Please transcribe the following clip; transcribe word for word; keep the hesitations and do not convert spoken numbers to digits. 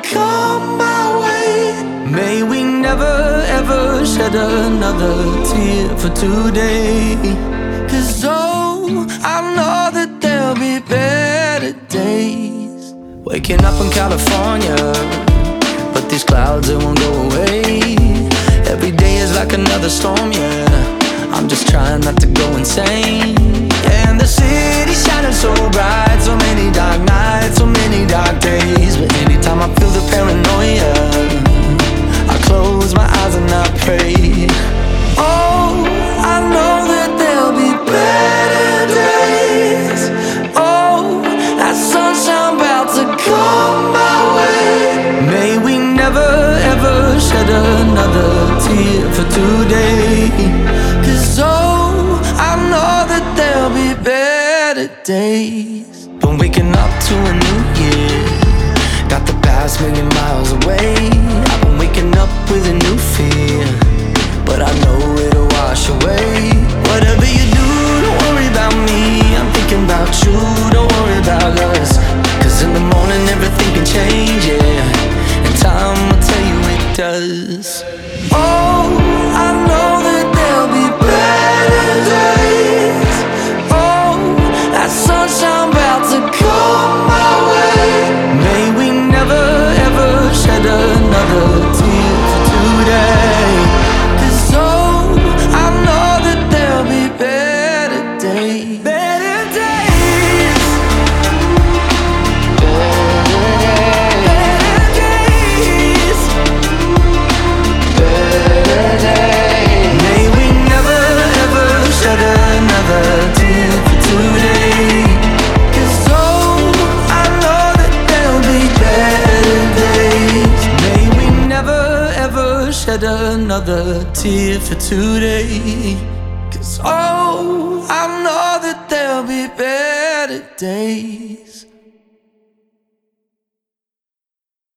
come my way. May we never ever shed another tear for today. Cause oh, I know that there'll be better days. Waking up in California, but these clouds, they won't go away. Every day is like another storm, yeah. I'm just trying not to go insane. Yeah, and the city's shining so bright. So many dark nights, so many dark days. But anytime I feel the paranoia, I close my eyes and I pray. Oh, I know that there'll be better days. Oh, that sunshine about to come my way. May we never ever shed another tear for today. Cause oh, I know that there'll be better days. Been waking up to a new year, got the past million miles away. I've been waking up with a new fear, but I know it'll wash away. Whatever you do, don't worry about me. I'm thinking about you, don't worry about us. Cause in the morning everything can change, yeah, and time will tell you it does. Oh, I know that there'll be better days. Oh, that sunshine about to come my way. May we never ever shed another tear for today. Cause oh, I know that there'll be better days. Better days. Better days. Better days. May we never ever shed another tear for today. Cause oh, I know that there'll be better days. May we never ever shed another tear for today. Cause oh, I know that there'll be better days.